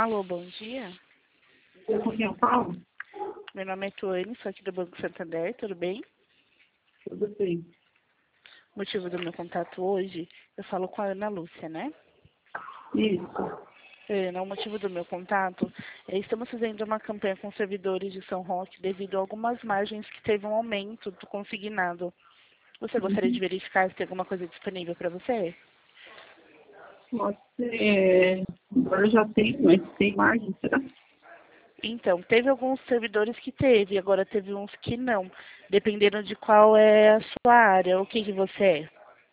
Alô, bom dia. Com quem eu falo? Meu nome é Tuane, sou aqui do Banco Santander, tudo bem? Tudo bem. O motivo do meu contato hoje, eu falo com a Ana Lúcia, né? Isso. Ana, o motivo do meu contato é estamos fazendo uma campanha com servidores de São Roque devido a algumas margens que teve um aumento do consignado. Você gostaria de verificar se tem alguma coisa disponível para você? Agora já tem, mas tem margem, será? Então, teve alguns servidores que teve, agora teve uns que não, dependendo de qual é a sua área, o que você é.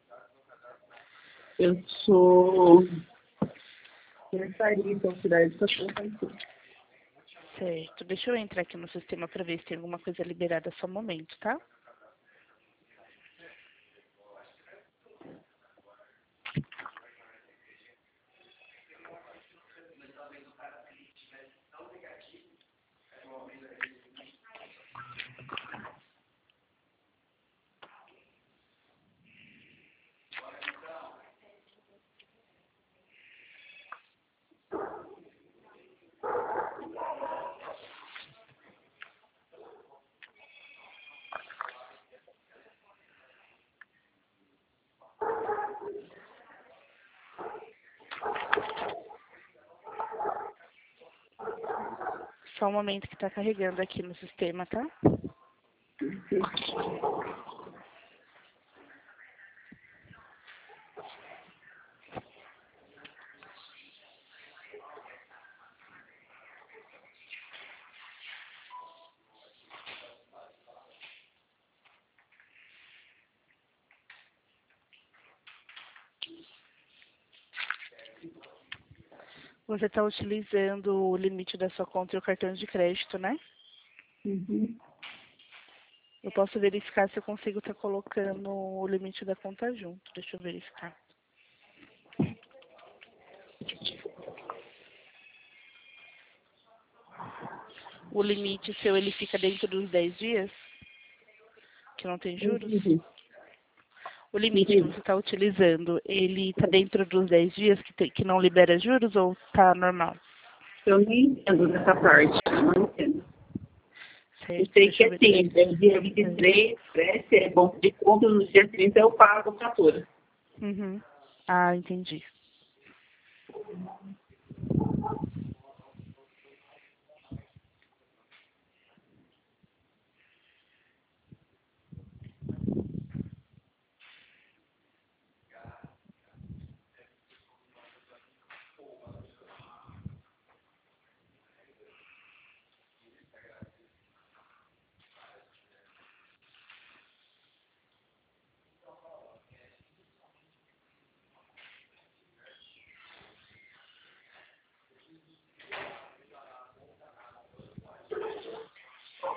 Eu sou secretarista, auxiliar de educação infantil. Certo, deixa eu entrar aqui no sistema para ver se tem alguma coisa liberada só um momento, tá? Só um momento que está carregando aqui no sistema, tá? Você está utilizando o limite da sua conta e o cartão de crédito, né? Uhum. Eu posso verificar se eu consigo estar colocando o limite da conta junto. Deixa eu verificar. O limite seu, ele fica dentro dos 10 dias? Que não tem juros? Entendi. O limite que você está utilizando, ele está dentro dos 10 dias que não libera juros ou está normal? Eu nem entendo dessa parte. Eu não entendo. Eu Certo, sei que deixa eu é assim, verificar. no dia 23, se é bom de conta, no dia 30 eu pago a fatura. Uhum. Ah, entendi.